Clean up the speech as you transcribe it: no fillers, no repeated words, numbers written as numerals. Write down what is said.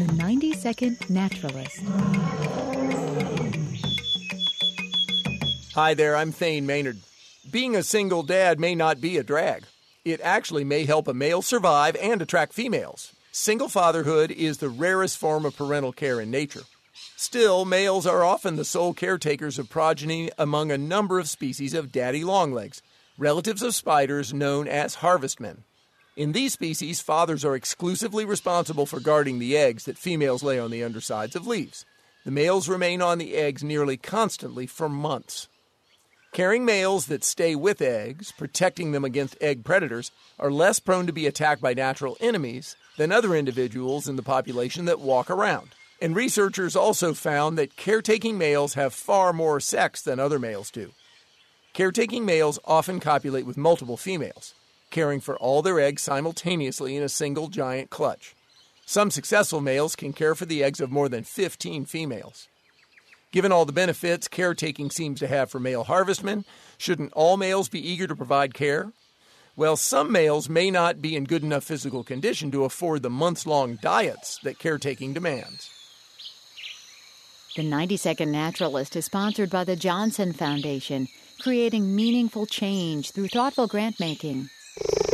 The 90-Second Naturalist. Hi there, I'm Thane Maynard. Being a single dad may not be a drag. It actually may help a male survive and attract females. Single fatherhood is the rarest form of parental care in nature. Still, males are often the sole caretakers of progeny among a number of species of daddy longlegs, relatives of spiders known as harvestmen. In these species, fathers are exclusively responsible for guarding the eggs that females lay on the undersides of leaves. The males remain on the eggs nearly constantly for months. Carrying males that stay with eggs, protecting them against egg predators, are less prone to be attacked by natural enemies than other individuals in the population that walk around. And researchers also found that caretaking males have far more sex than other males do. Caretaking males often copulate with multiple females, caring for all their eggs simultaneously in a single giant clutch. Some successful males can care for the eggs of more than 15 females. Given all the benefits caretaking seems to have for male harvestmen, shouldn't all males be eager to provide care? Well, some males may not be in good enough physical condition to afford the months-long diets that caretaking demands. The 90-Second Naturalist is sponsored by the Johnson Foundation, creating meaningful change through thoughtful grant-making.